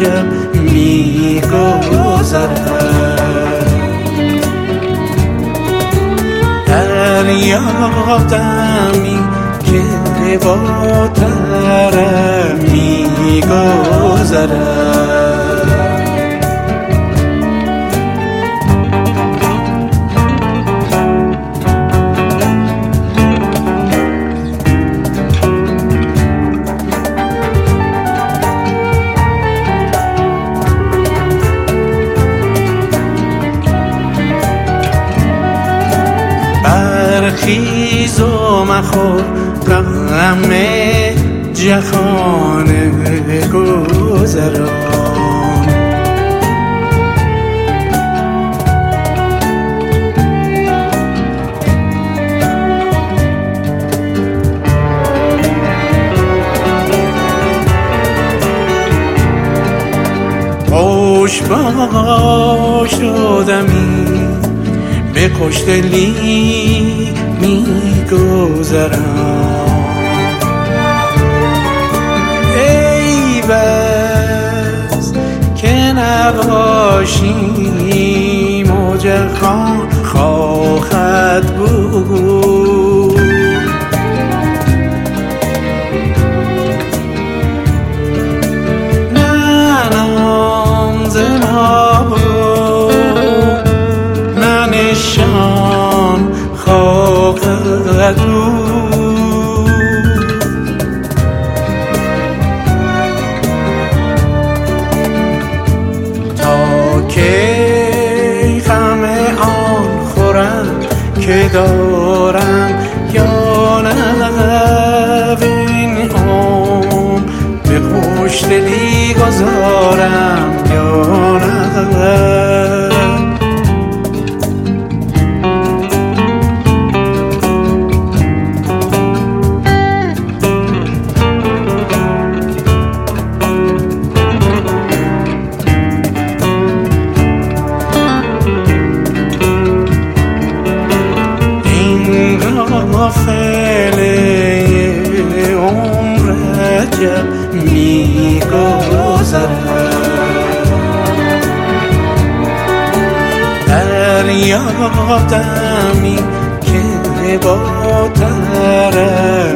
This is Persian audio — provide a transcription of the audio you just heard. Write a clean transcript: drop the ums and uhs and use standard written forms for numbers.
رجب می‌گذرد. دریا دمی که با ترم می‌گذرد. برخیز و مخور غم جهان گذران. خوش باش و دمی به خوشدلی می‌گذرم. ای بس که نباشیم و جهان خواهد بود. نه نام ز ما بود، نه نشان خواهد بود. تا کی غم آن خورم که دارم یا نه، این عمر به خوشدلی گذارم یا نه. فعله عمر رجب می‌گذرد. دریا دمی که با ترم